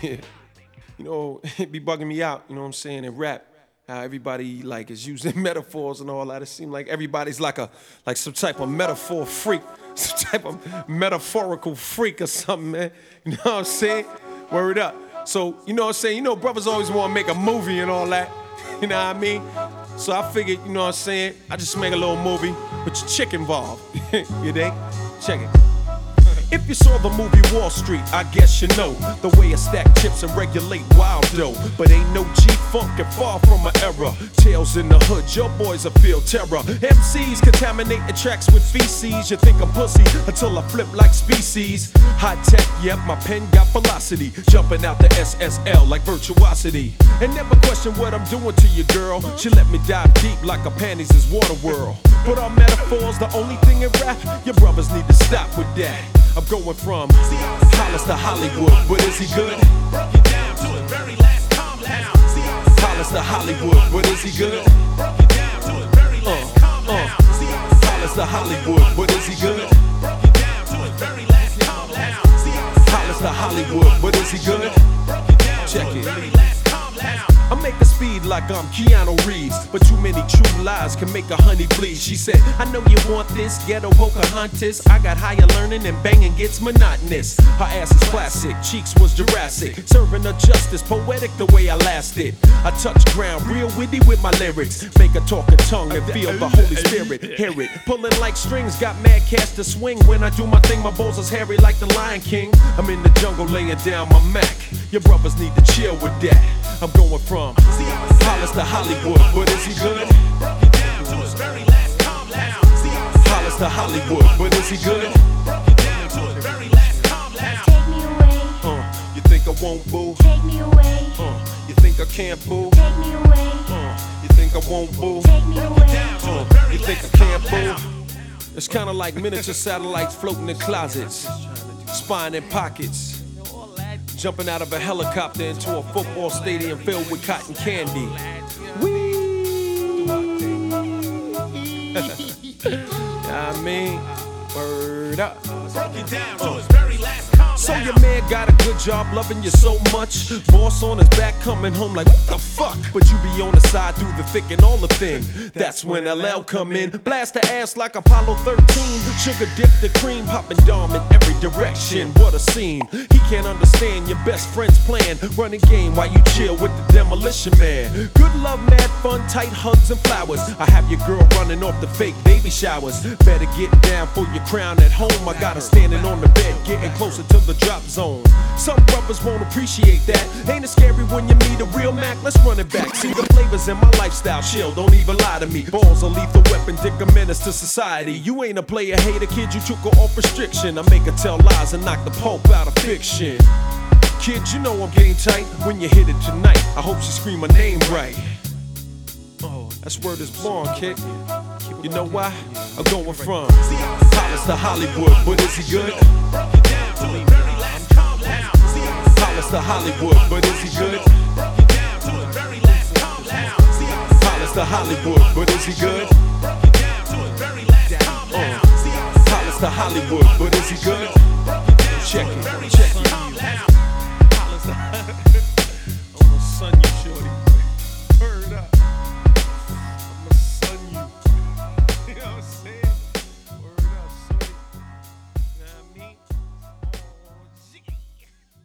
You know, it be bugging me out, you know what I'm saying, in rap. How everybody like is using metaphors and all that. It seems like everybody's like some type of metaphor freak, some type of metaphorical freak or something, man. You know what I'm saying? Word up. So, you know what I'm saying? You know, brothers always want to make a movie and all that. You know what I mean? So I figured, you know what I'm saying? I just make a little movie with your chick involved. You dig? Check it. If you saw the movie Wall Street, I guess you know the way I stack chips and regulate wild dough. But ain't no G-Funk and far from an error. Tails in the hood, your boys will feel terror. MCs contaminate the tracks with feces. You think I'm pussy until I flip like species. High tech, yep, my pen got velocity. Jumping out the SSL like virtuosity. And never question what I'm doing to you, girl. She let me dive deep like her panties is water world. But our metaphors, the only thing in rap, your brothers need to stop with that. I'm going from Hollis to Hollywood, but is he good? Broke it down to his very last compound. Hollis to Hollywood, but is he good? Broke it down to his very last compound. Hollis to Hollywood, but is he good? Broke it down to his very last compound. Hollis to Hollywood, but is he good? Broke it down Check to his it. very last compound. I make a speed like I'm Keanu Reeves, but too many true lies can make a honey bleed. She said, I know you want this ghetto Pocahontas. I got higher learning and banging gets monotonous. Her ass is classic, cheeks was Jurassic. Serving her justice, poetic the way I lasted. I touch ground real witty with my lyrics. Make her talk a tongue and feel the Holy Spirit. Hear it, pulling like strings, got mad cast to swing. When I do my thing, my balls is hairy like the Lion King. I'm in the jungle laying down my Mac. Your brothers need to chill with that. I'm going from Hollis to Hollywood, but is he good? Broke it down to his very last compound. Hollis to Hollywood, but is he good? Broke it down to his very last compound. Take me away, You think I won't, boo? take me away, You think I can't, boo? take me away, You think I won't, boo? take me away. You think I can't, boo? It's kinda like miniature satellites floating in closets, spying in pockets. Jumping out of a helicopter into a football stadium filled with cotton candy. Wee! I mean, word up. Broke it down to his very last compound. So your man got a good job loving you so much. Boss on his back coming home like, what the fuck? But you be on the side through the thick and all the thin. That's when LL come in. Blast the ass like Apollo 13. Sugar dip the cream, popping dom in every direction. What a scene. He can't understand your best friend's plan. Running game while you chill with the demolition man. Good love, mad fun, tight hugs and flowers. I have your girl running off the fake baby showers. Better get down for your crown at home. I got her standing on the bed, getting closer to the drop zone. Some brothers won't appreciate that. Ain't it scary when you meet a real Mac? Let's run it back. See the flavors in my lifestyle, chill, don't even lie to me. Balls a lethal weapon, dick a menace to society. You ain't a player hater, kid, you took her off restriction. I make her tell lies and knock the pulp out of fiction. Kid, you know I'm game tight when you hit it tonight. I hope she scream my name right. Oh, that's word is born, kid. You know why? I'm going from Hollis to Hollywood, but is he good? Broke it down to his very last compound. Hollis to Hollywood, but is he good? Broke it down to his very last compound. Hollis to Hollywood, but is he good? Broke it down to his very last compound. Hollis to Hollywood, but is he good? Broke it down to Check his it, very check last it. compound.